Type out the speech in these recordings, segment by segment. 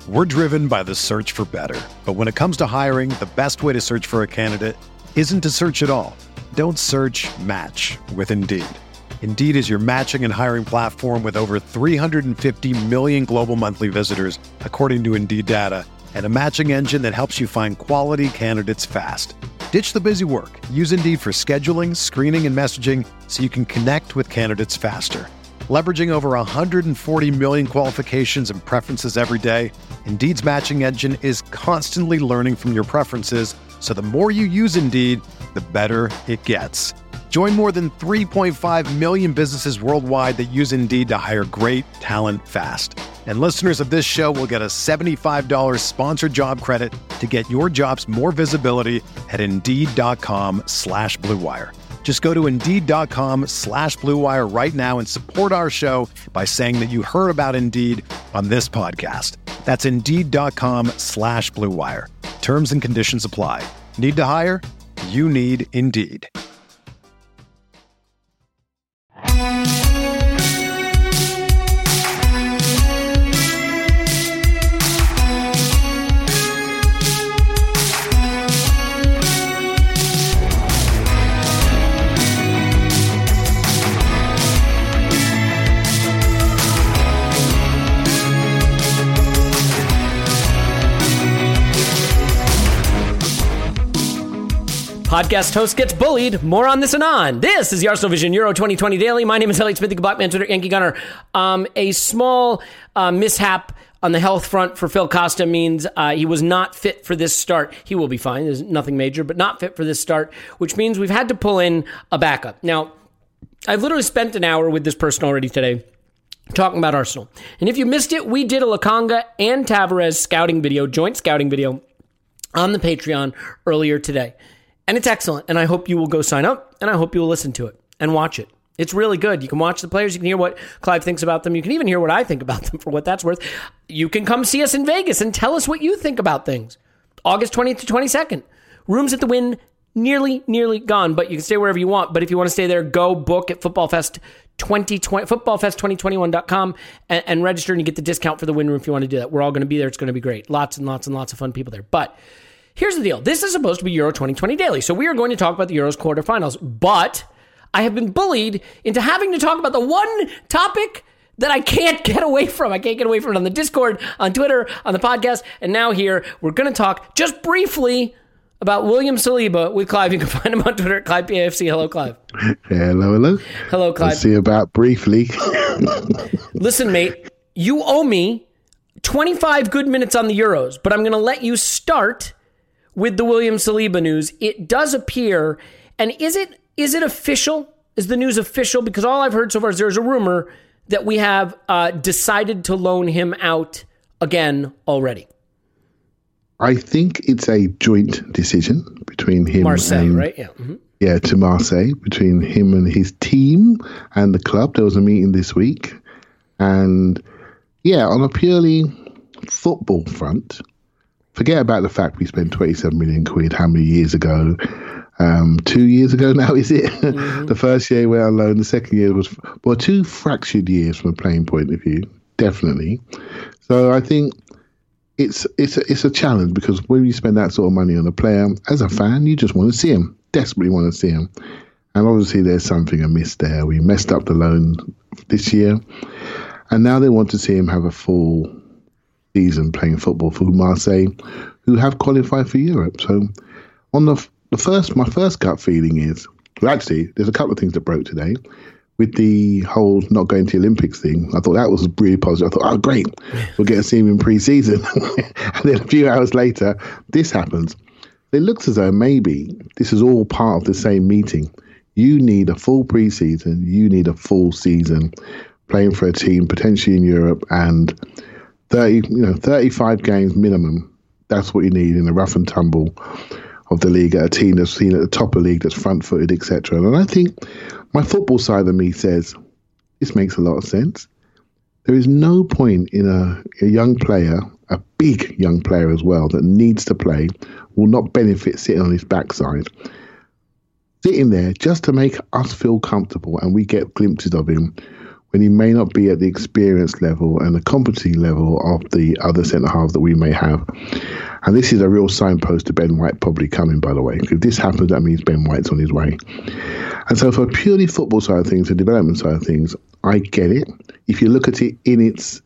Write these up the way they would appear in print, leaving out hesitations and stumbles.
We're driven by the search for better. But when it comes to hiring, the best way to search for a candidate isn't to search at all. Don't search, match with Indeed. Indeed is your matching and hiring platform with over 350 million global monthly visitors, according to Indeed data, and a matching engine that helps you find quality candidates fast. Ditch the busy work. Use Indeed for scheduling, screening, and messaging so you can connect with candidates faster. Leveraging over 140 million qualifications and preferences every day, Indeed's matching engine is constantly learning from your preferences, so the more you use Indeed, the better it gets. Join more than 3.5 million businesses worldwide that use Indeed to hire great talent fast. And listeners of this show will get a $75 sponsored job credit to get your jobs more visibility at Indeed.com/Blue Wire. Just go to Indeed.com/Blue Wire right now and support our show by saying that you heard about Indeed on this podcast. That's Indeed.com/Blue Wire. Terms and conditions apply. Need to hire? You need Indeed. Podcast host gets bullied. More on this and on. This is the Arsenal Vision Euro 2020 Daily. My name is Elliot Smith, the Black Man, Twitter, Yankee Gunner. A small mishap on the health front for Phil Costa means he was not fit for this start. He will be fine. There's nothing major, but not fit for this start, which means we've had to pull in a backup. Now, I've literally spent an hour with this person already today talking about Arsenal. And if you missed it, we did a Lokonga and Tavares scouting video, joint scouting video on the Patreon earlier today. And it's excellent, and I hope you will go sign up, and I hope you will listen to it and watch it. It's really good. You can watch the players. You can hear what Clive thinks about them. You can even hear what I think about them, for what that's worth. You can come see us in Vegas and tell us what you think about things. August 20th to 22nd. Rooms at the Wynn nearly gone, but you can stay wherever you want. But if you want to stay there, go book at FootballFest 2020, footballfest2021.com and register, and you get the discount for the Wynn room if you want to do that. We're all going to be there. It's going to be great. Lots and lots and lots of fun people there. But here's the deal. This is supposed to be Euro 2020 Daily, so we are going to talk about the Euros quarterfinals. But I have been bullied into having to talk about the one topic that I can't get away from. I can't get away from it on the Discord, on Twitter, on the podcast, and now here. We're going to talk just briefly about William Saliba with Clive. You can find him on Twitter at ClivePAFC. Hello, Clive. Hello. Hello, Clive. Let's see about briefly. Listen, mate, you owe me 25 good minutes on the Euros, but I'm going to let you start with the William Saliba news. It does appear, and is it official? Is the news official? Because all I've heard so far is there's a rumor that we have decided to loan him out again already. I think it's a joint decision between him Marseille, and right? Yeah. Mm-hmm. Yeah, to Marseille, between him and his team and the club. There was a meeting this week. And yeah, on a purely football front, forget about the fact we spent 27 million quid how many years ago? 2 years ago now, is it? Mm-hmm. The first year we were on loan, the second year was, well, 2 fractured years from a playing point of view, definitely. So I think it's a challenge, because when you spend that sort of money on a player, as a fan, you just want to see him, desperately want to see him. And obviously there's something amiss there. We messed up the loan this year, and now they want to see him have a full season playing football for Marseille, who have qualified for Europe. So on my first gut feeling is, well, actually, there's a couple of things that broke today. With the whole not going to the Olympics thing, I thought that was really positive. I thought, oh, great, we'll get to see him in pre-season. And then a few hours later, this happens. It looks as though maybe this is all part of the same meeting. You need a full pre-season. You need a full season playing for a team, potentially in Europe, and 35 games minimum. That's what you need in the rough and tumble of the league, at a team that's seen at the top of the league, that's front-footed, etc. And I think my football side of me says this makes a lot of sense. There is no point in a young player, a big young player as well, that needs to play, will not benefit sitting on his backside, sitting there just to make us feel comfortable, and we get glimpses of him when he may not be at the experience level and the competency level of the other centre-half that we may have. And this is a real signpost to Ben White probably coming, by the way. If this happens, that means Ben White's on his way. And so for a purely football side of things, the development side of things, I get it. If you look at it in its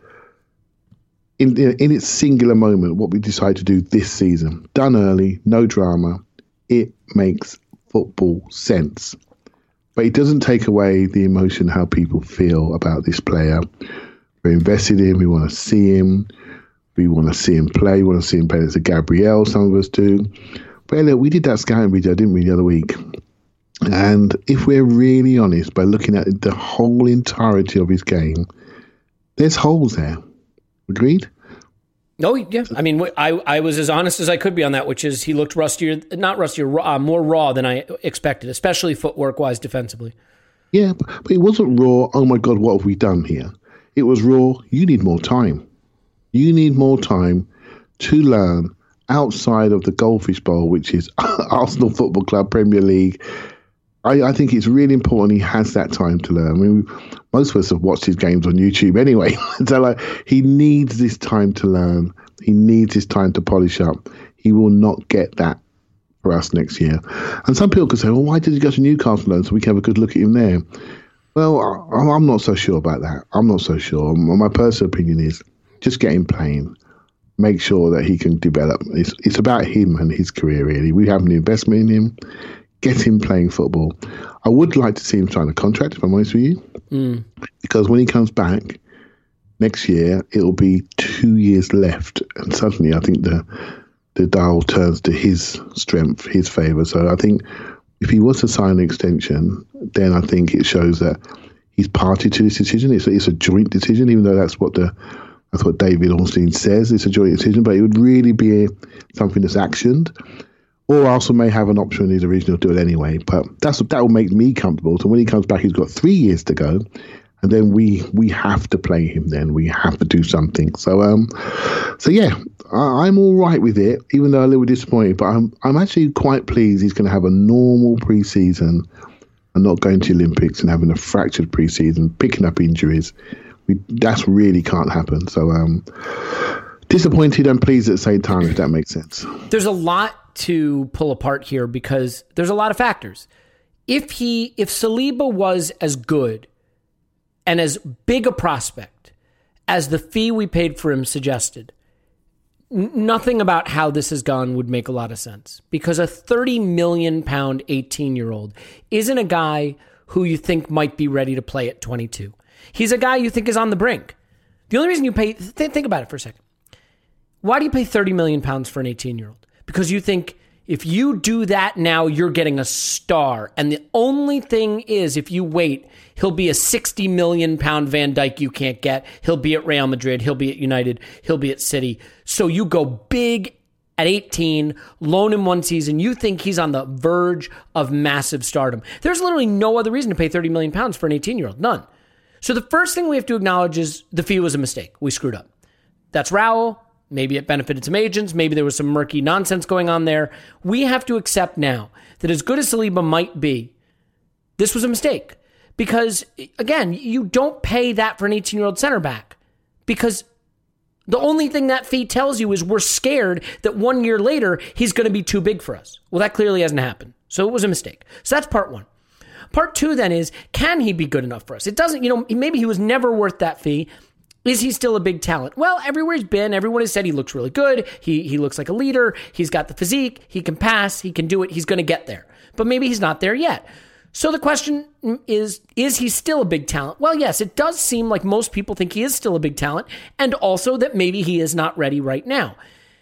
singular moment, what we decide to do this season, done early, no drama, it makes football sense. But it doesn't take away the emotion, how people feel about this player. We're invested in him. We want to see him. We want to see him play. We want to see him play as a Gabriel, some of us do. But look, we did that scouting video, didn't we, the other week? And if we're really honest, by looking at the whole entirety of his game, there's holes there. Agreed? No, yeah. I mean, I was as honest as I could be on that, which is he looked more raw than I expected, especially footwork-wise defensively. Yeah, but it wasn't raw, oh my God, what have we done here? It was raw, you need more time. You need more time to learn outside of the Goldfish Bowl, which is Arsenal Football Club, Premier League. I think it's really important he has that time to learn. I mean, most of us have watched his games on YouTube anyway. So he needs this time to learn. He needs this time to polish up. He will not get that for us next year. And some people could say, well, why did he go to Newcastle so we can have a good look at him there? Well, I'm not so sure about that. I'm not so sure. My personal opinion is just get him playing. Make sure that he can develop. It's about him and his career, really. We have an investment in him. Get him playing football. I would like to see him sign a contract, if I'm honest with you. Because when he comes back next year, it'll be 2 years left. And suddenly I think the dial turns to his strength, his favour. So I think if he was to sign an extension, then I think it shows that he's party to this decision. It's a joint decision, even though that's what David Ornstein says. It's a joint decision, but it would really be something that's actioned. Or Arsenal may have an option in his original to do it anyway. But that will make me comfortable. So when he comes back, he's got 3 years to go. And then we have to play him then. We have to do something. So yeah, I'm all right with it, even though I'm a little disappointed. But I'm actually quite pleased he's going to have a normal pre-season and not going to the Olympics and having a fractured pre-season, picking up injuries. That really can't happen. So disappointed and pleased at the same time, if that makes sense. There's a lot to pull apart here because there's a lot of factors. If Saliba was as good and as big a prospect as the fee we paid for him suggested, nothing about how this has gone would make a lot of sense, because a 30 million pound 18-year-old isn't a guy who you think might be ready to play at 22. He's a guy you think is on the brink. The only reason you pay, think about it for a second. Why do you pay 30 million pounds for an 18-year-old? Because you think if you do that now, you're getting a star. And the only thing is, if you wait, he'll be a 60 million pound Van Dijk you can't get. He'll be at Real Madrid. He'll be at United. He'll be at City. So you go big at 18, loan him 1 season. You think he's on the verge of massive stardom. There's literally no other reason to pay 30 million pounds for an 18-year-old. None. So the first thing we have to acknowledge is the fee was a mistake. We screwed up. That's Raul. Maybe it benefited some agents. Maybe there was some murky nonsense going on there. We have to accept now that as good as Saliba might be, this was a mistake. Because, again, you don't pay that for an 18-year-old center back. Because the only thing that fee tells you is we're scared that 1 year later he's going to be too big for us. Well, that clearly hasn't happened. So it was a mistake. So that's part one. Part two then is, can he be good enough for us? It doesn't, maybe he was never worth that fee. Is he still a big talent? Well, everywhere he's been, everyone has said he looks really good. He looks like a leader. He's got the physique. He can pass. He can do it. He's going to get there. But maybe he's not there yet. So the question is he still a big talent? Well, yes, it does seem like most people think he is still a big talent, and also that maybe he is not ready right now.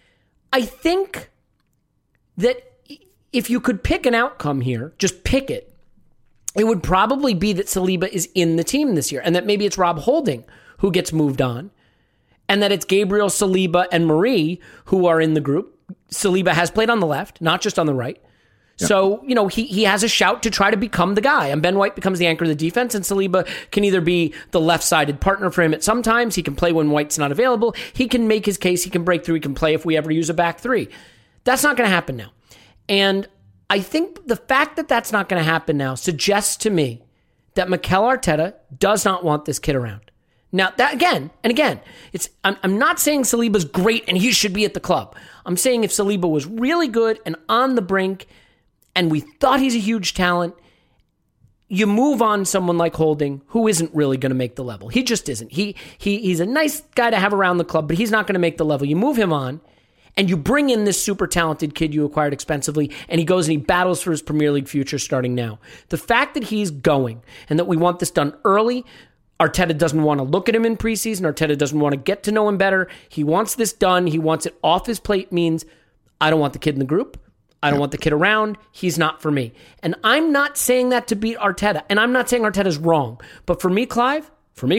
I think that if you could pick an outcome here, just pick it, it would probably be that Saliba is in the team this year, and that maybe it's Rob Holding who gets moved on, and that it's Gabriel, Saliba, and Marie who are in the group. Saliba has played on the left, not just on the right. Yep. So, he has a shout to try to become the guy. And Ben White becomes the anchor of the defense, and Saliba can either be the left-sided partner for him at some times. He can play when White's not available. He can make his case. He can break through. He can play if we ever use a back three. That's not going to happen now. And I think the fact that that's not going to happen now suggests to me that Mikel Arteta does not want this kid around. Now, that again, I'm not saying Saliba's great and he should be at the club. I'm saying if Saliba was really good and on the brink and we thought he's a huge talent, you move on someone like Holding, who isn't really going to make the level. He just isn't. He's a nice guy to have around the club, but he's not going to make the level. You move him on, and you bring in this super talented kid you acquired expensively, and he goes and he battles for his Premier League future starting now. The fact that he's going and that we want this done early, Arteta doesn't want to look at him in preseason. Arteta doesn't want to get to know him better. He wants this done. He wants it off his plate means I don't want the kid in the group. I don't want the kid around. He's not for me. And I'm not saying that to beat Arteta. And I'm not saying Arteta's wrong. But for me, Clive,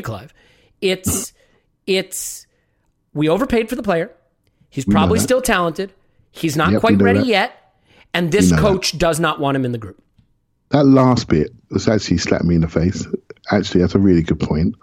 it's we overpaid for the player. He's probably still talented. He's not quite ready yet. And this coach does not want him in the group. That last bit was actually slapped me in the face. Actually, that's a really good point.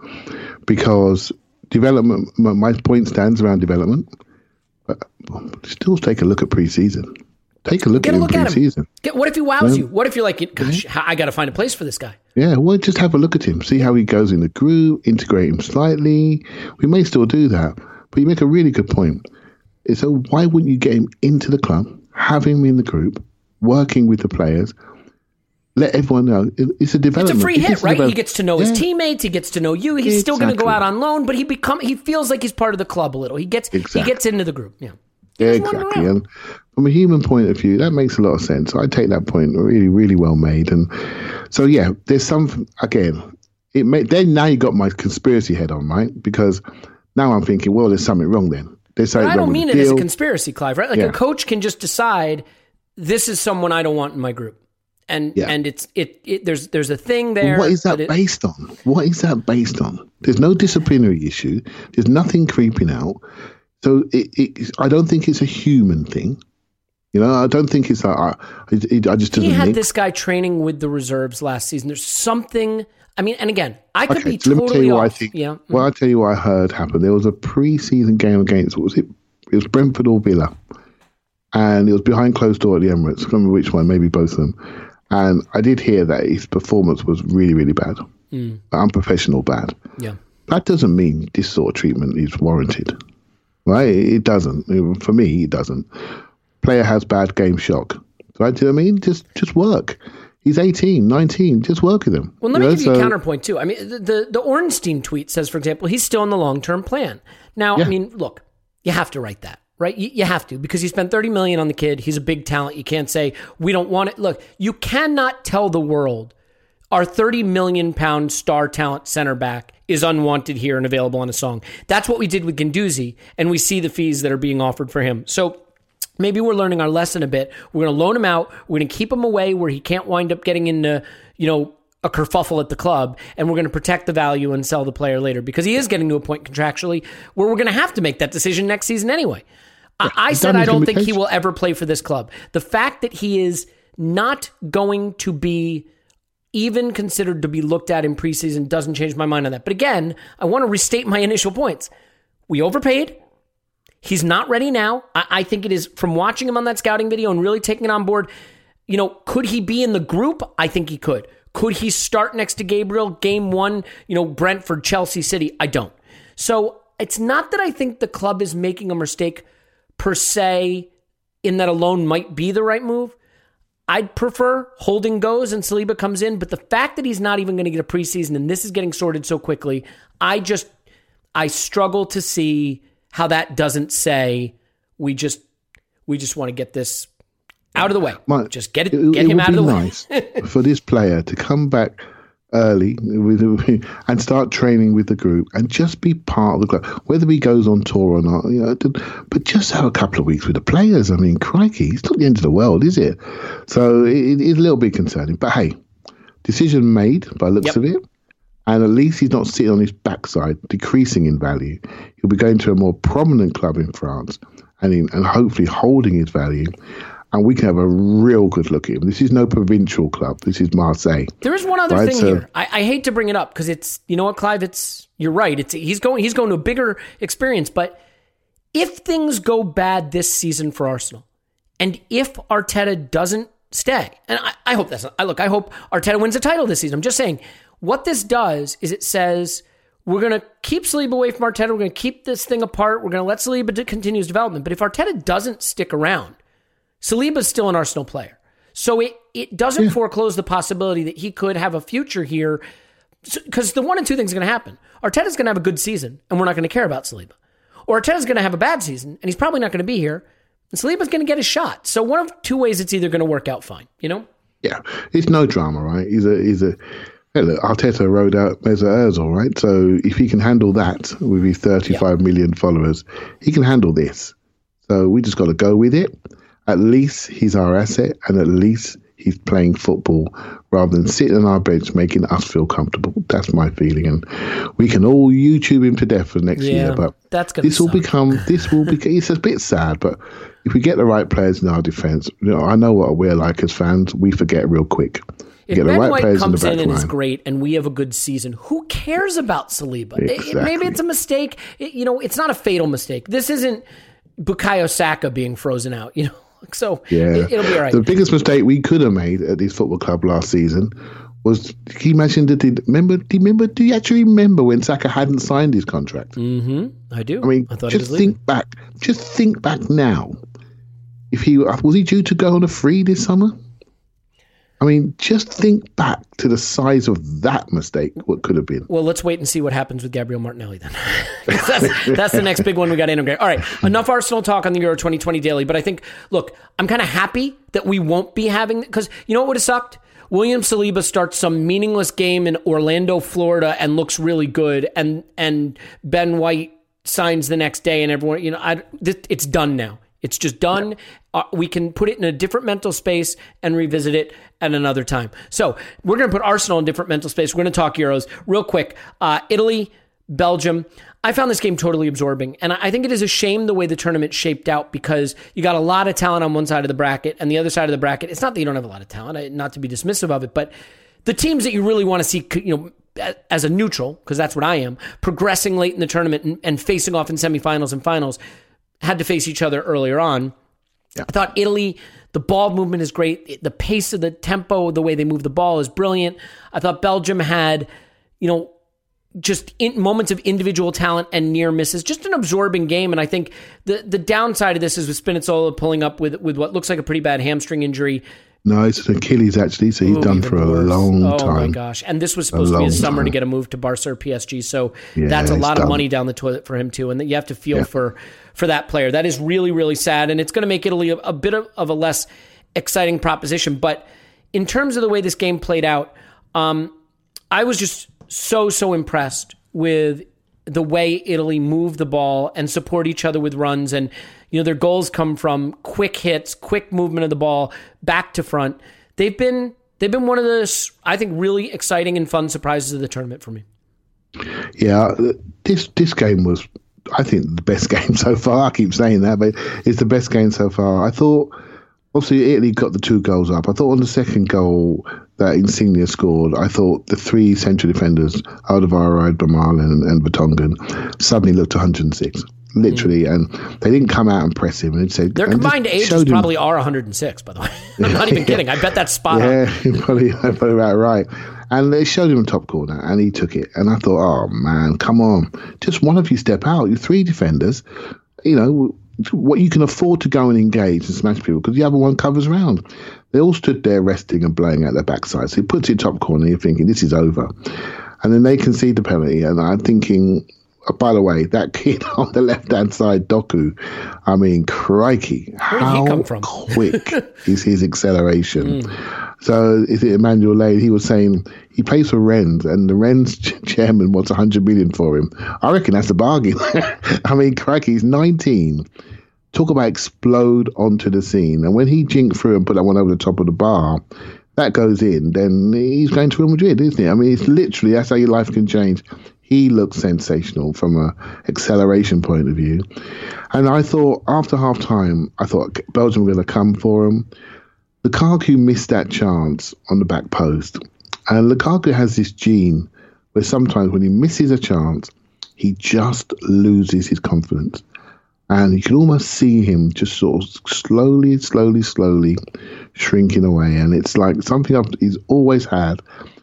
Because development, my point stands around development. But still take a look at preseason. Take a look at him pre-season. What if he wows you? What if you're like, gosh, I got to find a place for this guy? Yeah, well, just have a look at him. See how he goes in the group, integrate him slightly. We may still do that. But you make a really good point. So why wouldn't you get him into the club, have him in the group, working with the players, let everyone know it's a development. It's a free hit, right? He gets to know his teamates. He gets to know you. He's still going to go out on loan, but he feels like he's part of the club a little. He gets into the group. Yeah. Yeah, exactly. And from a human point of view, that makes a lot of sense. So I take that point really, really well made. And so, yeah, there's some, again, then now you got my conspiracy head on, right? Because now I'm thinking, well, there's something wrong then. I don't mean it as a conspiracy, Clive, right? Like a coach can just decide this is someone I don't want in my group. And there's a thing there. But what is that based on? What is that based on? There's no disciplinary issue. There's nothing creeping out. So I don't think it's a human thing. You know, I don't think it's like, I just He had this guy training with the reserves last season. There's something, I mean, and again, I could be totally off. Let me tell you what I think. Well, I'll tell you what I heard happen. There was a pre-season game against, what was it? It was Brentford or Villa. And it was behind closed door at the Emirates. I can't remember which one, maybe both of them. And I did hear that his performance was really, really bad. Unprofessional bad. Yeah. That doesn't mean this sort of treatment is warranted. Right? It doesn't. For me, it doesn't. Player has bad game shock. Right? Do you know what I mean? Just work. He's 18, 19. Just work with him. Well, let me give you a counterpoint, too. I mean, the Ornstein tweet says, for example, he's still in the long-term plan. Now, I mean, look, you have to write that, right? You have to, because he spent $30 million on the kid. He's a big talent. You can't say, we don't want it. Look, you cannot tell the world our 30 million pound star talent center back is unwanted here and available on a song. That's what we did with Guendouzi, and we see the fees that are being offered for him. So maybe we're learning our lesson a bit. We're going to loan him out. We're going to keep him away where he can't wind up getting into, a kerfuffle at the club, and we're going to protect the value and sell the player later, because he is getting to a point contractually where we're going to have to make that decision next season anyway. I said I don't think he will ever play for this club. The fact that he is not going to be even considered to be looked at in preseason doesn't change my mind on that. But again, I want to restate my initial points. We overpaid. He's not ready now. I think it is, from watching him on that scouting video and really taking it on board, could he be in the group? I think he could. Could he start next to Gabriel game one, Brentford, Chelsea, City? I don't. So it's not that I think the club is making a mistake per se in that a loan might be the right move. I'd prefer Holding goes and Saliba comes in, but the fact that he's not even going to get a preseason and this is getting sorted so quickly, I struggle to see how that doesn't say we just want to get this out of the way. Just get him out of the way. It would be nice for this player to come back early and start training with the group and just be part of the club, whether he goes on tour or not, but just have a couple of weeks with the players. I mean, crikey, it's not the end of the world, is it? So it's a little bit concerning, but hey, decision made by looks of it, and at least he's not sitting on his backside decreasing in value. He'll be going to a more prominent club in France and hopefully holding his value. And we can have a real good look at him. This is no provincial club. This is Marseille. There is one other thing here. I hate to bring it up because it's, you know what, Clive? You're right. He's going to a bigger experience. But if things go bad this season for Arsenal, and if Arteta doesn't stay, and I hope that's not. I hope Arteta wins a title this season. I'm just saying, What this does is it says, we're going to keep Saliba away from Arteta. We're going to keep this thing apart. We're going to let Saliba continue his development. But if Arteta doesn't stick around, Saliba's still an Arsenal player. So it doesn't foreclose the possibility that he could have a future here. Because the one and two things are going to happen. Arteta's going to have a good season, and we're not going to care about Saliba. Or Arteta's going to have a bad season, and he's probably not going to be here, and Saliba's going to get his shot. So one of two ways it's either going to work out fine, you know? Yeah, it's no drama, right? He's a hey, look, Arteta rode out Mesut Ozil, right? So if he can handle that with his 35 million followers, he can handle this. So we just got to go with it. At least he's our asset, and at least he's playing football rather than sitting on our bench making us feel comfortable. That's my feeling. And we can all YouTube him to death for next year. But this will become, it's a bit sad, but if we get the right players in our defence, you know, I know what we're like as fans, we forget real quick. If get Ben the right White players comes in the in back and line. is great and we have a good season, who cares about Saliba? Exactly. Maybe it's a mistake. It's not a fatal mistake. This isn't Bukayo Saka being frozen out, you know? So it'll be all right. The biggest mistake we could have made at this football club last season was, can you imagine, do you actually remember when Saka hadn't signed his contract? Mm-hmm. I do. I mean, just think back now. If was he due to go on a free this summer? I mean, just think back to the size of that mistake, what could have been. Well, let's wait and see what happens with Gabriel Martinelli then. that's the next big one we got to integrate. All right, enough Arsenal talk on the Euro 2020 Daily, but I think, look, I'm kind of happy that we won't be having, because you know what would have sucked? William Saliba starts some meaningless game in Orlando, Florida, and looks really good, and Ben White signs the next day, and everyone, it's done now. It's just done. We can put it in a different mental space and revisit it at another time. So we're going to put Arsenal in a different mental space. We're going to talk Euros real quick. Italy, Belgium. I found this game totally absorbing. And I think it is a shame the way the tournament shaped out, because you got a lot of talent on one side of the bracket, and the other side of the bracket, it's not that you don't have a lot of talent, not to be dismissive of it, but the teams that you really want to see, as a neutral, because that's what I am, progressing late in the tournament and facing off in semifinals and finals, had to face each other earlier on. Yeah. I thought Italy, the ball movement is great. The pace of the tempo, the way they move the ball is brilliant. I thought Belgium had, just moments of individual talent and near misses. Just an absorbing game. And I think the downside of this is with Spinazzola pulling up with what looks like a pretty bad hamstring injury. No, it's an Achilles, actually, so he's done for a long time. Oh, my gosh. And this was supposed to be a summer to get a move to Barca or PSG, so that's a lot of money down the toilet for him, too, and you have to feel for that player. That is really, really sad, and it's going to make Italy a bit of a less exciting proposition. But in terms of the way this game played out, I was just so impressed with the way Italy moved the ball and support each other with runs, and their goals come from quick hits, quick movement of the ball back to front. They've been one of the, I think, really exciting and fun surprises of the tournament for me. Yeah, this game was, I think, the best game so far. I keep saying that, but it's the best game so far. I thought, obviously, Italy got the 2 goals up. I thought on the second goal that Insigne scored, I thought the 3 central defenders, Alderweireld, Vermaelen and Vertonghen, suddenly looked 106. Literally, and they didn't come out and press him. And said, their combined ages probably are 106, by the way. I'm not even kidding. I bet that's spot on. Yeah, probably about right. And they showed him a top corner, and he took it. And I thought, oh, man, come on. Just one of you step out. You're 3 defenders. What you can afford to go and engage and smash people, because the other one covers around. They all stood there resting and blowing out their backside. So he puts it top corner, you're thinking, this is over. And then they concede the penalty, and I'm thinking, by the way, that kid on the left-hand side, Doku, I mean, crikey, how quick is his acceleration? So is it Emmanuel Lane? He was saying he plays for Rennes, and the Rennes chairman wants 100 million for him. I reckon that's a bargain. I mean, crikey, he's 19. Talk about explode onto the scene. And when he jinked through and put that one over the top of the bar, that goes in, then he's going to Real Madrid, isn't he? I mean, it's literally, that's how your life can change. He looked sensational from an acceleration point of view. And I thought, after half-time, Belgium were going to come for him. Lukaku missed that chance on the back post. And Lukaku has this gene where sometimes when he misses a chance, he just loses his confidence. And you can almost see him just sort of slowly shrinking away. And it's like something he's always had.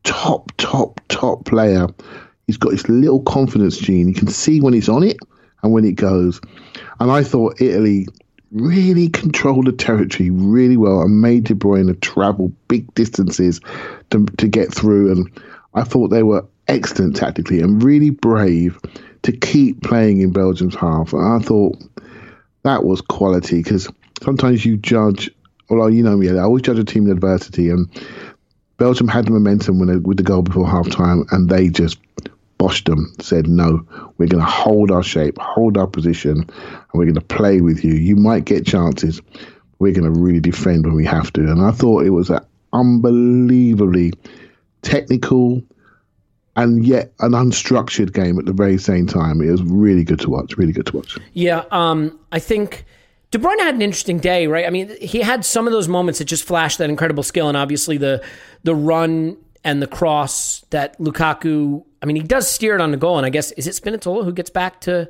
top player. He's got this little confidence gene. You can see when he's on it and when it goes. And I thought Italy really controlled the territory really well and made De Bruyne travel big distances to get through. And I thought they were excellent tactically and really brave to keep playing in Belgium's half. And I thought that was quality, because sometimes you judge, although you know me, I always judge a team in adversity, and Belgium had the momentum with the goal before half-time, and they just boshed them, said, no, we're going to hold our shape, hold our position, and we're going to play with you. You might get chances. We're going to really defend when we have to. And I thought it was an unbelievably technical and yet an unstructured game at the very same time. It was really good to watch, really good to watch. Yeah, I think De Bruyne had an interesting day, right? I mean, he had some of those moments that just flashed that incredible skill, and obviously the run and the cross that Lukaku, I mean, he does steer it on the goal, and I guess, is it Spinazzola who gets back to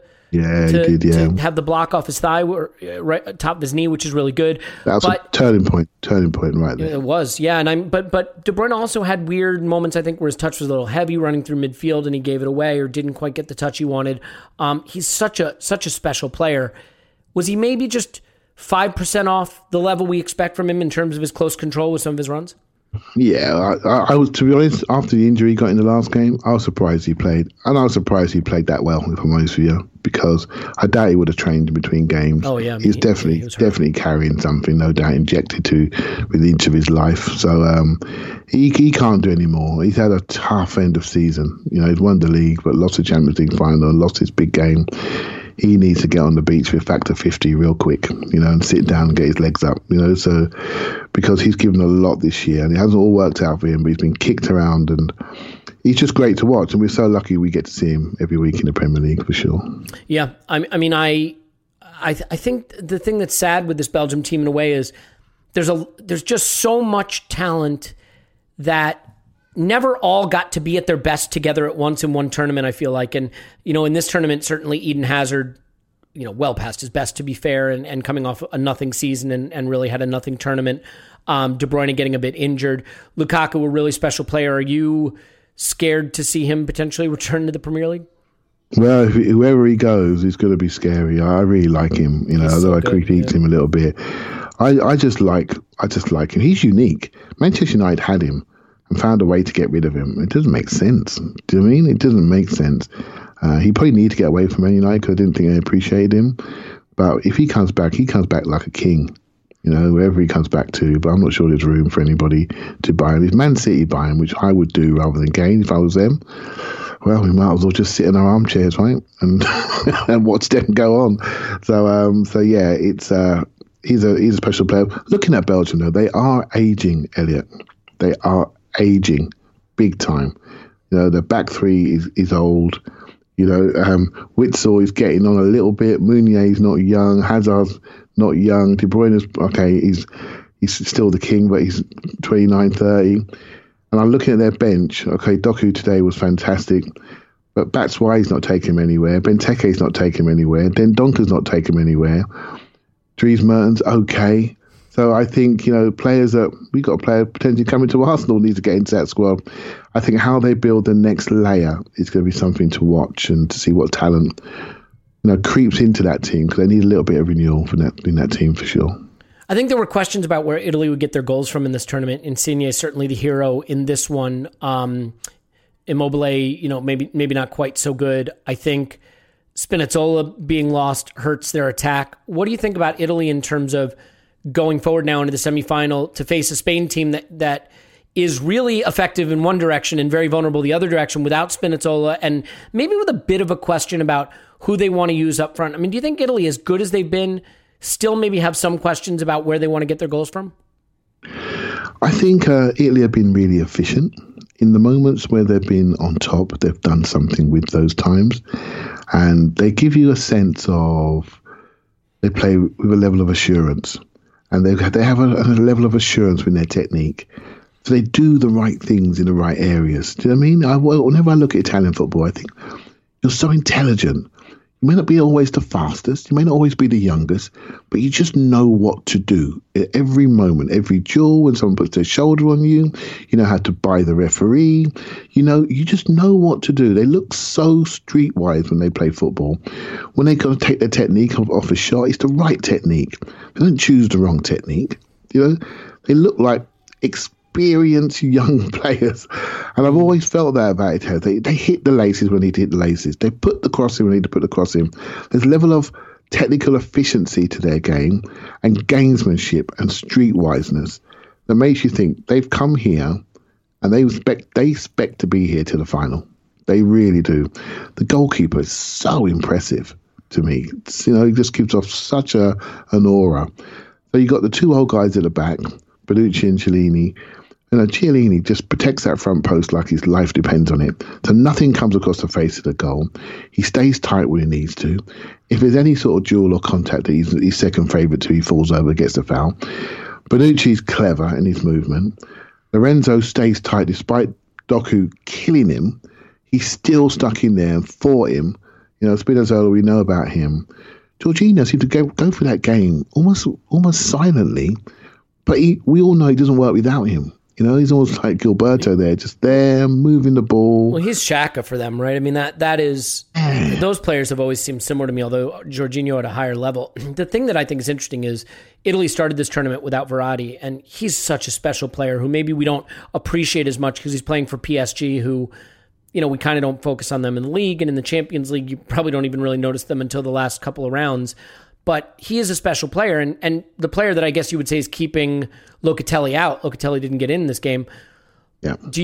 to have the block off his thigh, right at top of his knee, which is really good. That was a turning point right there. It was, yeah. And but De Bruyne also had weird moments, I think, where his touch was a little heavy running through midfield, and he gave it away or didn't quite get the touch he wanted. He's such a special player. Was he maybe just 5% off the level we expect from him in terms of his close control with some of his runs? Yeah, I was, to be honest, after the injury he got in the last game, I was surprised he played. And I was surprised he played that well, if I'm honest with you, because I doubt he would have trained in between games. Oh, yeah. He's definitely carrying something, no doubt, injected with each of his life. So he can't do any more. He's had a tough end of season. You know, he's won the league, but lost the Champions League final and lost his big game. He needs to get on the beach with factor 50 real quick, you know, and sit down and get his legs up, you know, so because he's given a lot this year and it hasn't all worked out for him, but he's been kicked around and he's just great to watch. And we're so lucky we get to see him every week in the Premier League for sure. Yeah. I mean, I think the thing that's sad with this Belgium team in a way is there's just so much talent that never all got to be at their best together at once in one tournament, I feel like. And, you know, in this tournament, certainly Eden Hazard, you know, well past his best, to be fair, and coming off a nothing season and really had a nothing tournament. De Bruyne getting a bit injured. Lukaku, a really special player. Are you scared to see him potentially return to the Premier League? Well, whoever he goes, he's going to be scary. I really like him, you know, although I critique him a little bit. I just like him. He's unique. Manchester United had him and found a way to get rid of him. It doesn't make sense. Do you know what I mean? It doesn't make sense. He probably needed to get away from Man United because I didn't think they appreciated him. But if he comes back like a king, you know, wherever he comes back to. But I'm not sure there's room for anybody to buy him. If Man City buy him, which I would do rather than Kane if I was them, well, we might as well just sit in our armchairs, right, and and watch them go on. So yeah, he's a special player. Looking at Belgium, though, they are aging, Elliot. They are aging big time. You know, the back three is old. You know, Witsel is getting on a little bit. Meunier's not young. Hazard's not young. De Bruyne's, okay, he's still the king, but he's 29, 30. And I'm looking at their bench. Okay, Doku today was fantastic, but Batshuayi's not taking him anywhere. Benteke's not taking him anywhere. Dendonker's not taking him anywhere. Dries Mertens, okay. So I think, you know, players that we got a player potentially coming to Arsenal needs to get into that squad. I think how they build the next layer is going to be something to watch and to see what talent, you know, creeps into that team, because they need a little bit of renewal in that team for sure. I think there were questions about where Italy would get their goals from in this tournament. Insigne is certainly the hero in this one. Immobile, you know, maybe not quite so good. I think Spinazzola being lost hurts their attack. What do you think about Italy in terms of going forward now into the semifinal to face a Spain team that is really effective in one direction and very vulnerable the other direction without Spinazzola, and maybe with a bit of a question about who they want to use up front? I mean, do you think Italy, as good as they've been, still maybe have some questions about where they want to get their goals from? I think Italy have been really efficient. In the moments where they've been on top, they've done something with those times, and they give you a sense of they play with a level of assurance. And they have a level of assurance with their technique. So they do the right things in the right areas. Do you know what I mean? Whenever I look at Italian football, I think you're so intelligent. You may not be always the fastest, you may not always be the youngest, but you just know what to do at every moment, every duel. When someone puts their shoulder on you, you know how to buy the referee. You just know what to do. They look so streetwise when they play football. When they got to take their technique off a shot, it's the right technique. They don't choose the wrong technique. They look like experienced young players, and I've always felt that about it. They hit the laces when they need to hit the laces. They put the cross in when they need to put the cross in. There's a level of technical efficiency to their game and gamesmanship and streetwiseness that makes you think they've come here and they expect to be here to the final. They really do. The goalkeeper is so impressive to me. He just gives off such an aura. So you got the two old guys at the back, Bonucci and Chiellini. Chiellini just protects that front post like his life depends on it. So nothing comes across the face of the goal. He stays tight when he needs to. If there's any sort of duel or contact that he's second favourite to, he falls over, gets the foul. Bonucci's clever in his movement. Lorenzo stays tight despite Doku killing him. He's still stuck in there and fought him. Spinazzola, we know about him. Jorginho seemed to go for that game almost silently, but we all know he doesn't work without him. He's almost like Gilberto there, just there, moving the ball. Well, he's Xhaka for them, right? I mean, that is... Those players have always seemed similar to me, although Jorginho at a higher level. The thing that I think is interesting is Italy started this tournament without Verratti, and he's such a special player who maybe we don't appreciate as much because he's playing for PSG, who, we kind of don't focus on them in the league, and in the Champions League, you probably don't even really notice them until the last couple of rounds. But he is a special player, and the player that I guess you would say is keeping Locatelli out. Locatelli didn't get in this game. Yeah. Do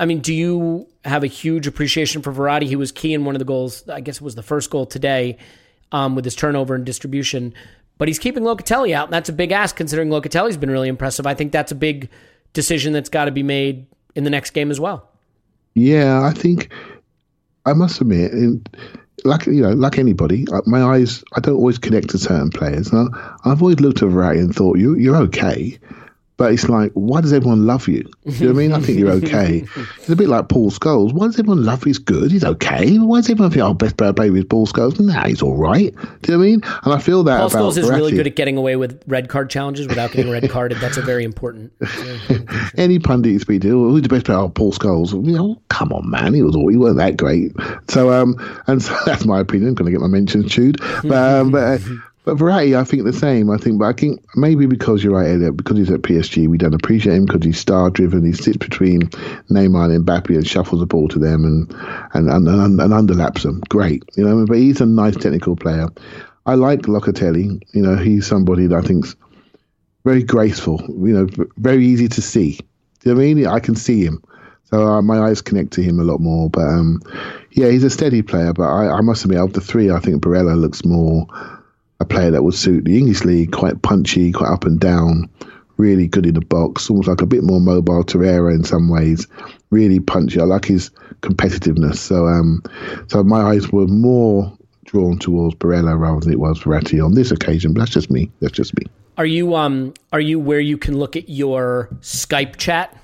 you have a huge appreciation for Verratti? He was key in one of the goals. I guess it was the first goal today, with his turnover and distribution. But he's keeping Locatelli out, and that's a big ask considering Locatelli's been really impressive. I think that's a big decision that's got to be made in the next game as well. Yeah, I think I must admit. Like anybody, my eyes, I don't always connect to certain players. I've always looked at Verratti and thought, you're okay. But it's like, why does everyone love you? Do you know what I mean? I think you're okay. It's a bit like Paul Scholes. Why does everyone love you? He's good. He's okay. Why does everyone think, best player play with Paul Scholes? Nah, he's all right. Do you know what I mean? And I feel that Paul about Scholes is Verratti. really good at getting away with red card challenges without getting red carded. That's a very important. Any pundit you speak to, who's the best player? Paul Scholes. Come on, man. He weren't that great. So, and so that's my opinion. I'm going to get my mentions chewed. But Verratti, I think the same. I think maybe because you're right, Elliot, because he's at PSG, we don't appreciate him because he's star-driven. He sits between Neymar and Mbappe and shuffles the ball to them and underlaps them. Great, But he's a nice technical player. I like Locatelli. He's somebody that I think's very graceful. Very easy to see. Do you know what I mean? I can see him, so my eyes connect to him a lot more. But he's a steady player. But I must admit, of the three, I think Barella looks more a player that would suit the English league, quite punchy, quite up and down, really good in the box, almost like a bit more mobile Torreira in some ways, really punchy. I like his competitiveness. So my eyes were more drawn towards Barella rather than it was Verratti on this occasion, but that's just me. Are you where you can look at your Skype chat?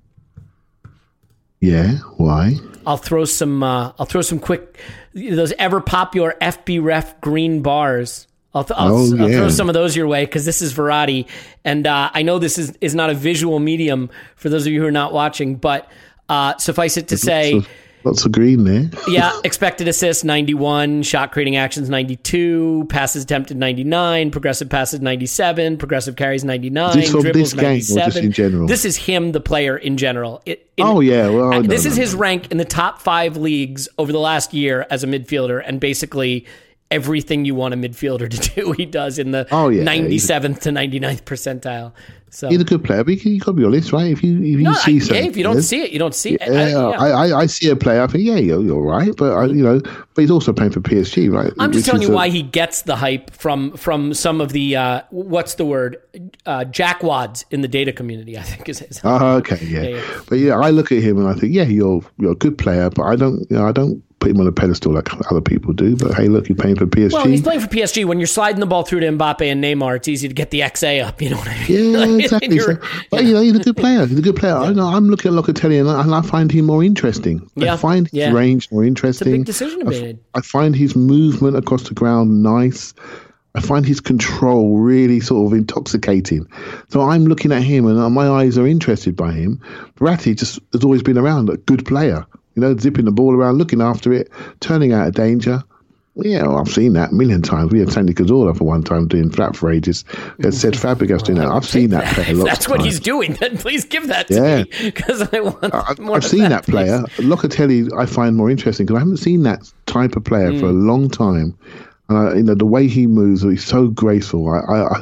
Yeah, why? I'll throw some quick, those ever popular FB Ref green bars. I'll throw some of those your way because this is Verratti, and I know this is not a visual medium for those of you who are not watching, but suffice it to say, lots of green there. Yeah, expected assists 91, shot creating actions 92, passes attempted 99, progressive passes 97, progressive carries 99, is this from dribbles this game 97. or just in general? This is him, the player in general. This is his rank in the top 5 leagues over the last year as a midfielder, and basically everything you want a midfielder to do, he does in the 97th to 99th percentile. So he's a good player, but you got to be honest, right? If you see something, if you don't see it, you don't see it. I see a player, I think, you're right, but but he's also playing for PSG, right? I'm just telling you why he gets the hype from some of the what's the word, jackwads in the data community, I think is his. Okay, yeah. But I look at him and I think, you're a good player, but I don't put him on a pedestal like other people do. But hey, look, he's playing for PSG. Well, he's playing for PSG. When you're sliding the ball through to Mbappe and Neymar, it's easy to get the XA up. You know what I mean? Yeah, exactly. But he's a good player. He's a good player. Yeah. I'm looking at Locatelli and I find him more interesting. I find his range more interesting. It's a big decision to be made. I find his movement across the ground nice. I find his control really sort of intoxicating. So I'm looking at him and my eyes are interested by him. Verratti just has always been around, a good player. Zipping the ball around, looking after it, turning out of danger. Yeah, I've seen that a million times. We had Sandy Cazorla for one time doing that for ages. We had Ced Fabregas doing that. I've seen that player a lot. That's what he's doing. Then please give that to me because I want more. I've seen that player. Locatelli, I find more interesting because I haven't seen that type of player for a long time. The way he moves, he's so graceful.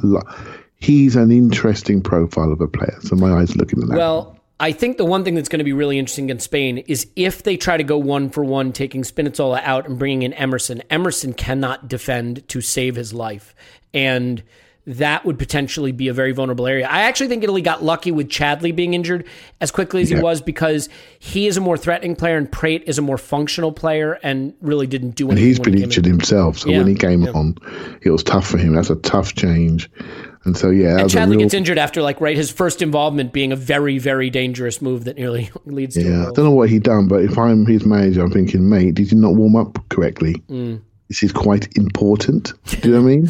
He's an interesting profile of a player. So my eyes are looking at that. Well, I think the one thing that's going to be really interesting against Spain is if they try to go 1-for-1, taking Spinazzola out and bringing in Emerson. Emerson cannot defend to save his life. And that would potentially be a very vulnerable area. I actually think Italy got lucky with Chadley being injured as quickly as he was because he is a more threatening player and Prate is a more functional player and really didn't do anything. And he's been injured himself. So when he came on, it was tough for him. That's a tough change. And so, and Chadley gets injured after his first involvement being a very, very dangerous move that nearly leads to a goal. I don't know what he done, but if I'm his manager, I'm thinking, mate, did you not warm up correctly? This is quite important. Do you know what I mean?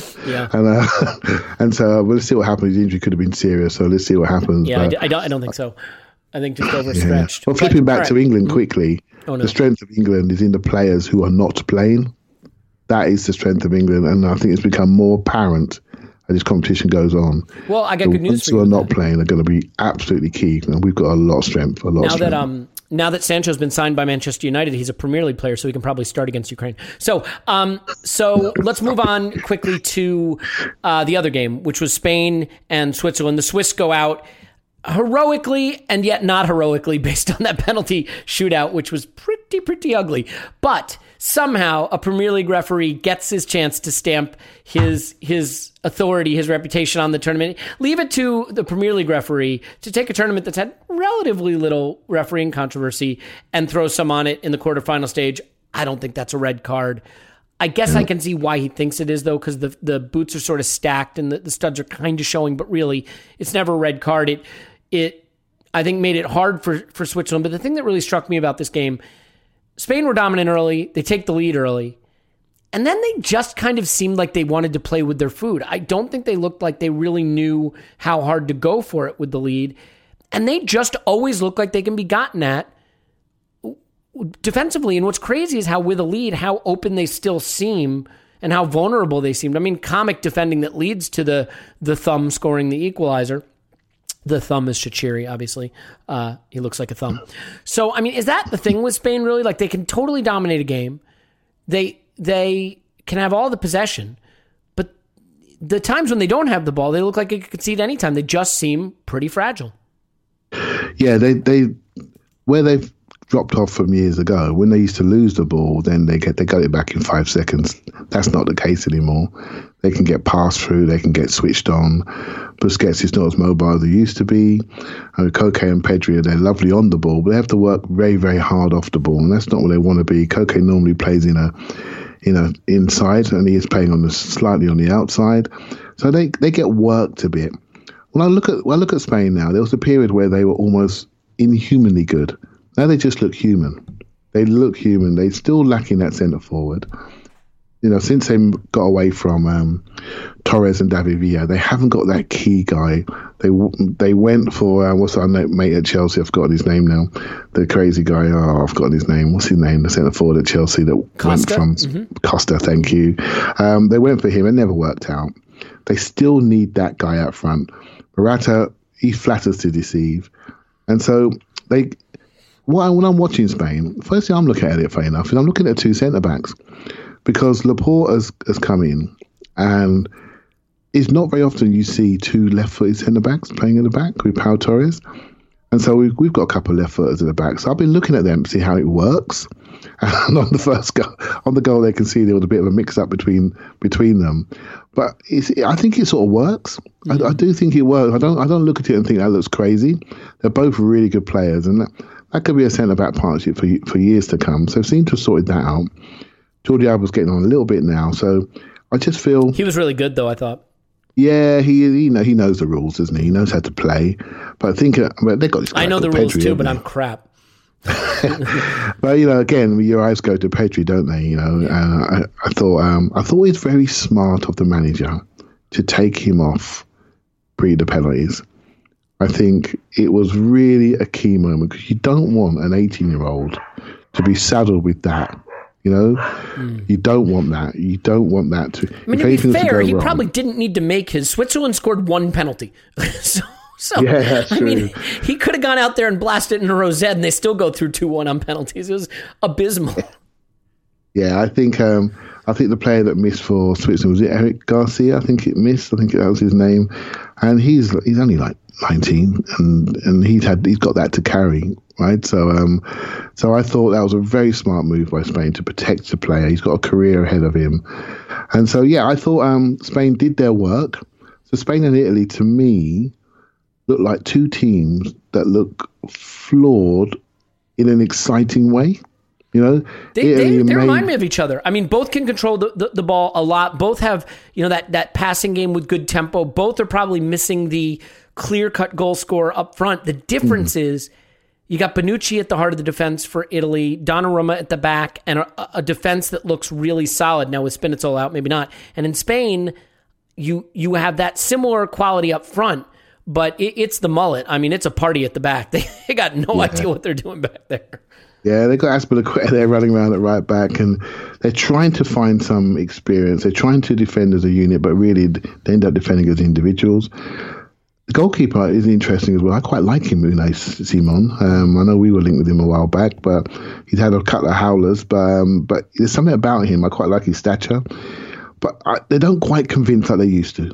Yeah. And so let's see what happens. The injury could have been serious, so let's see what happens. Yeah, I don't think so. I think just overstretched. Well, flipping back to England quickly, the strength of England is in the players who are not playing. That is the strength of England, and I think it's become more apparent as this competition goes on. Well, I got good news for you. The ones who are not playing are going to be absolutely key. And we've got a lot of strength. Now that Sancho's been signed by Manchester United, he's a Premier League player, so he can probably start against Ukraine. So let's move on quickly to the other game, which was Spain and Switzerland. The Swiss go out heroically and yet not heroically based on that penalty shootout, which was pretty ugly. But somehow a Premier League referee gets his chance to stamp his authority, his reputation on the tournament. Leave it to the Premier League referee to take a tournament that's had relatively little refereeing controversy and throw some on it in the quarterfinal stage. I don't think that's a red card. I guess I can see why he thinks it is, though, because the boots are sort of stacked and the studs are kind of showing, but really, it's never a red card. It I think, made it hard for Switzerland. But the thing that really struck me about this game, Spain were dominant early. They take the lead early. And then they just kind of seemed like they wanted to play with their food. I don't think they looked like they really knew how hard to go for it with the lead. And they just always look like they can be gotten at defensively. And what's crazy is how with a lead, how open they still seem and how vulnerable they seemed. I mean, comic defending that leads to the thumb scoring the equalizer. The thumb is Shaqiri, obviously. He looks like a thumb. So, I mean, is that the thing with Spain, really? Like, they can totally dominate a game. They can have all the possession. But the times when they don't have the ball, they look like they could concede anytime. They just seem pretty fragile. Yeah, they where they've dropped off from years ago, when they used to lose the ball, then they got it back in 5 seconds. That's not the case anymore. They can get passed through, they can get switched on. Busquets is not as mobile as he used to be. Koke and Pedri, they're lovely on the ball, but they have to work very, very hard off the ball, and that's not what they want to be. Koke normally plays in a inside, and he is playing slightly on the outside. So they get worked a bit. When I look at Spain now, there was a period where they were almost inhumanly good. Now they just look human. They look human. They're still lacking that centre forward. Since they got away from Torres and David Villa, they haven't got that key guy. They went for what's our mate at Chelsea? I've forgotten his name now. The crazy guy. Oh, I've forgotten his name. What's his name? The centre forward at Chelsea that Costa? Went from Costa. Thank you. They went for him. It never worked out. They still need that guy up front. Morata, he flatters to deceive, and so they. When I'm watching Spain, first thing I'm looking at it, funny enough, is I'm looking at two centre-backs because Laporte has come in, and it's not very often you see two left-footed centre-backs playing in the back with Pau Torres. And so we've got a couple of left footers at the back. So I've been looking at them to see how it works. And on the first goal, on the goal, they can see there was a bit of a mix-up between them. But I think it sort of works. I do think it works. I don't look at it and think that looks crazy. They're both really good players, and that could be a centre-back partnership for years to come. So they seem to have sorted that out. Jordi Alba's getting on a little bit now, so I just feel... He was really good, though, I thought. Yeah, he knows the rules, doesn't he? He knows how to play. But I think they've got this guy. I know the Pedri, rules too, but I'm crap. But again, your eyes go to Pedri, don't they? I thought it's very smart of the manager to take him off pre the penalties. I think it was really a key moment because you don't want an 18-year-old to be saddled with that. You don't want that. You don't want that to. I mean, to be fair, he probably didn't need to make his. Switzerland scored one penalty. So yeah, that's true. I mean, he could have gone out there and blasted in a rosette, and they still go through 2-1 on penalties. It was abysmal. Yeah, I think the player that missed for Switzerland, was it Eric Garcia? I think it missed. I think that was his name, and he's only like 19, and he's got that to carry, right? So I thought that was a very smart move by Spain to protect the player. He's got a career ahead of him, and so yeah, I thought Spain did their work. So Spain and Italy, to me, look like two teams that look flawed in an exciting way. They remind me of each other. I mean, both can control the ball a lot. Both have, that passing game with good tempo. Both are probably missing the clear-cut goal scorer up front. The difference is you got Bonucci at the heart of the defense for Italy, Donnarumma at the back, and a defense that looks really solid. Now with Spinazzola out, maybe not. And in Spain, you have that similar quality up front, but it's the mullet. I mean, it's a party at the back. They got no idea what they're doing back there. Yeah, they've got Azpilicueta there running around at right back, and they're trying to find some experience. They're trying to defend as a unit, but really they end up defending as individuals. The goalkeeper is interesting as well. I quite like him, Unai Simon. I know we were linked with him a while back, but he's had a couple of howlers. But there's something about him. I quite like his stature. But they don't quite convince like they used to.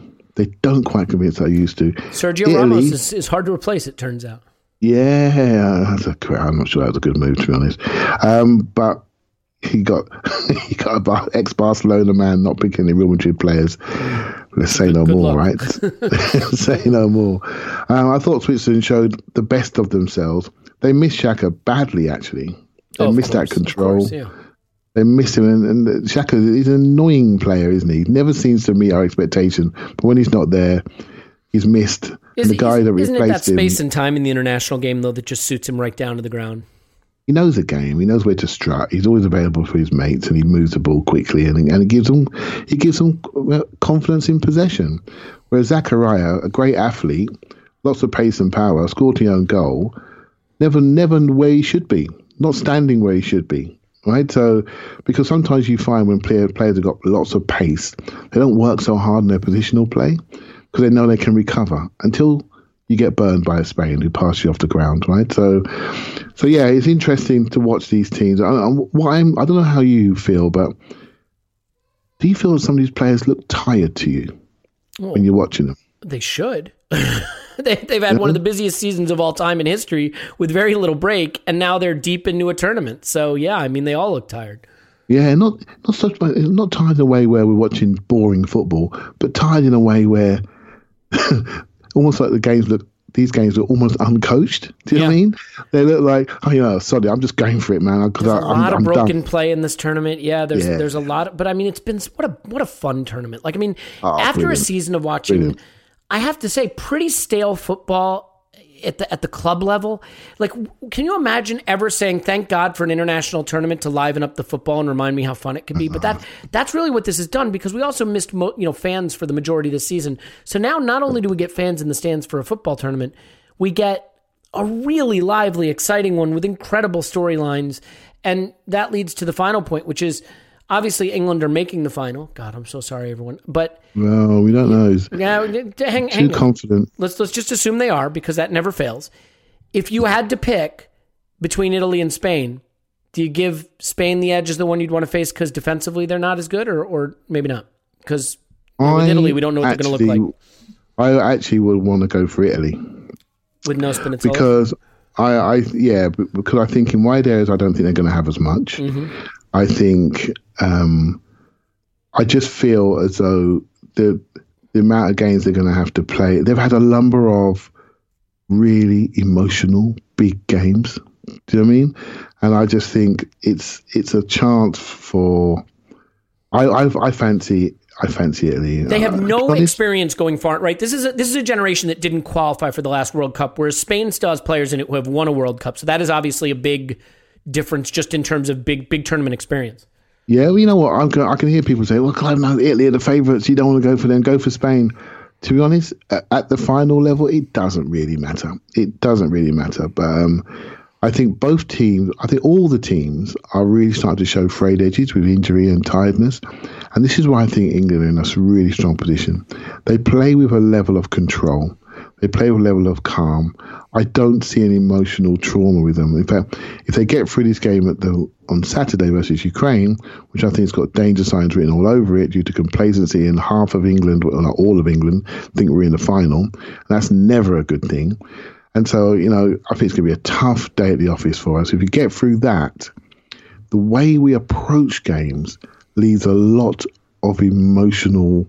Sergio Ramos is hard to replace, it turns out. Yeah, I'm not sure that was a good move, to be honest. But he got an ex-Barcelona man not picking any Real Madrid players. Let's say no more, right? Say no more. I thought Switzerland showed the best of themselves. They missed Xhaka badly, actually. They missed that control. Course, yeah. They missed him, and Xhaka, he's an annoying player, isn't he? He never seems to meet our expectation. But when he's not there, he's missed. And the guy that replaced him... Isn't it that space and time in the international game, though, that just suits him right down to the ground? He knows the game. He knows where to strut. He's always available for his mates, and he moves the ball quickly, and it gives them confidence in possession. Whereas Zakaria, a great athlete, lots of pace and power, scored his own goal, never where he should be, not standing where he should be. Right, so because sometimes you find when players have got lots of pace, they don't work so hard in their positional play because they know they can recover until you get burned by a Spain who pass you off the ground, right? So yeah, it's interesting to watch these teams. I don't know how you feel, but do you feel that some of these players look tired to you when you're watching them? They should. They've had one of the busiest seasons of all time in history with very little break, and now they're deep into a tournament. So yeah, I mean, they all look tired. Yeah, not tired in a way where we're watching boring football, but tired in a way where almost like these games look almost uncoached. Do you know what I mean? They look like, sorry, I'm just going for it, man. There's a lot of broken play in this tournament. Yeah, there's a lot. But I mean, it's been what a fun tournament. Like, I mean, after brilliant. A season of watching. Brilliant. I have to say, pretty stale football at the club level. Like, can you imagine ever saying, thank God for an international tournament to liven up the football and remind me how fun it could be? But that's really what this has done, because we also missed fans for the majority of the season. So now not only do we get fans in the stands for a football tournament, we get a really lively, exciting one with incredible storylines. And that leads to the final point, which is, obviously, England are making the final. God, I'm so sorry, everyone. But well, we don't know. Hang too confident. Let's just assume they are, because that never fails. If you had to pick between Italy and Spain, do you give Spain the edge as the one you'd want to face because defensively they're not as good, or maybe not? Because with Italy, we don't know what they're going to look like. I actually would want to go for Italy with no Spinazzola. Yeah, because I think in wide areas, I don't think they're going to have as much. I think I just feel as though the amount of games they're going to have to play, they've had a number of really emotional big games. Do you know what I mean? And I just think it's a chance for. I fancy Italy. They have no experience going far, right? This is a generation that didn't qualify for the last World Cup, whereas Spain still has players in it who have won a World Cup. So that is obviously a big difference just in terms of big tournament experience. Yeah, well, you know what? I can hear people say, well, Clive, no, Italy are the favourites. You don't want to go for them. Go for Spain. To be honest, at the final level, it doesn't really matter. But I think all the teams are really starting to show frayed edges with injury and tiredness. And this is why I think England are in a really strong position. They play with a level of control. They play with a level of calm. I don't see any emotional trauma with them. In fact, if they get through this game on Saturday versus Ukraine, which I think has got danger signs written all over it due to complacency in half of England, well, not all of England, think we're in the final. And that's never a good thing. And so, I think it's going to be a tough day at the office for us. If we get through that, the way we approach games leaves a lot of emotional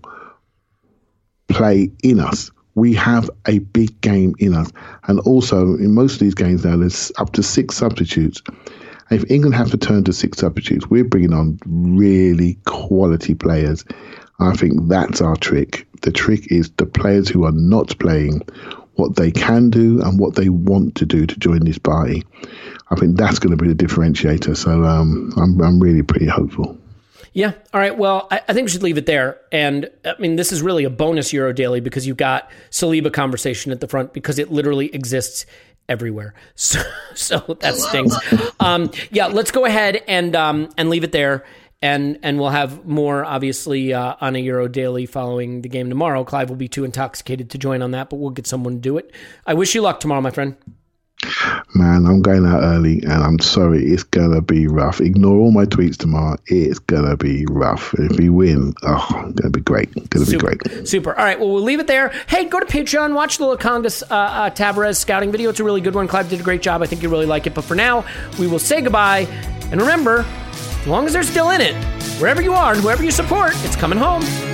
play in us. We have a big game in us. And also, in most of these games now, there's up to 6 substitutes. And if England have to turn to 6 substitutes, we're bringing on really quality players. I think that's our trick. The trick is the players who are not playing what they can do and what they want to do to join this party. I think that's going to be the differentiator. So I'm really pretty hopeful. Yeah. All right. Well, I think we should leave it there. And I mean, this is really a bonus Euro Daily because you've got Saliba conversation at the front because it literally exists everywhere. So that stings. Yeah, let's go ahead and leave it there. And we'll have more, obviously, on a Euro Daily following the game tomorrow. Clive will be too intoxicated to join on that, but we'll get someone to do it. I wish you luck tomorrow, my friend. Man, I'm going out early, and I'm sorry, it's going to be rough. Ignore all my tweets tomorrow. It's going to be rough. If we win, it's going to be great. Super. All right, well, we'll leave it there. Hey, go to Patreon. Watch the Lukangas Tavares scouting video. It's a really good one. Clive did a great job. I think you really like it. But for now, we will say goodbye. And remember, as long as they're still in it, wherever you are and whoever you support, it's coming home.